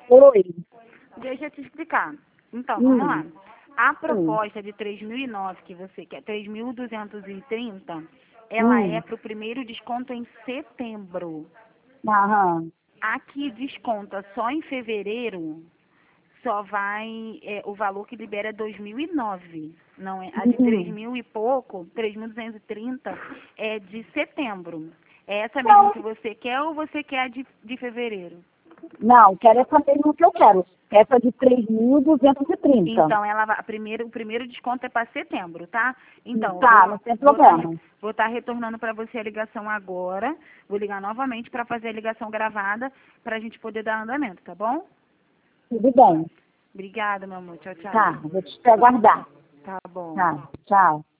Oi. Deixa eu te explicar. Então, vamos lá. Hum. A Hum. proposta de 3.009 que você quer, 3.230, ela é para o primeiro desconto em setembro. Aham. A que desconta só em fevereiro, só vai, o valor que libera é 2.009. Não é, a de 3.000 e pouco, 3.230, é de setembro. É essa mesmo que você quer ou você quer a de fevereiro? Não, quero essa mesma que eu quero. Essa de 3.230. Então, ela vai, o primeiro desconto é para setembro, tá? Então, Tá, não tem problema. vou estar retornando para você a ligação agora. Vou ligar novamente para fazer a ligação gravada para a gente poder dar andamento, tá bom? Tudo bem. Obrigada, meu amor. Tchau, tchau. Tá, vou te aguardar. Tá bom. Tá, tchau.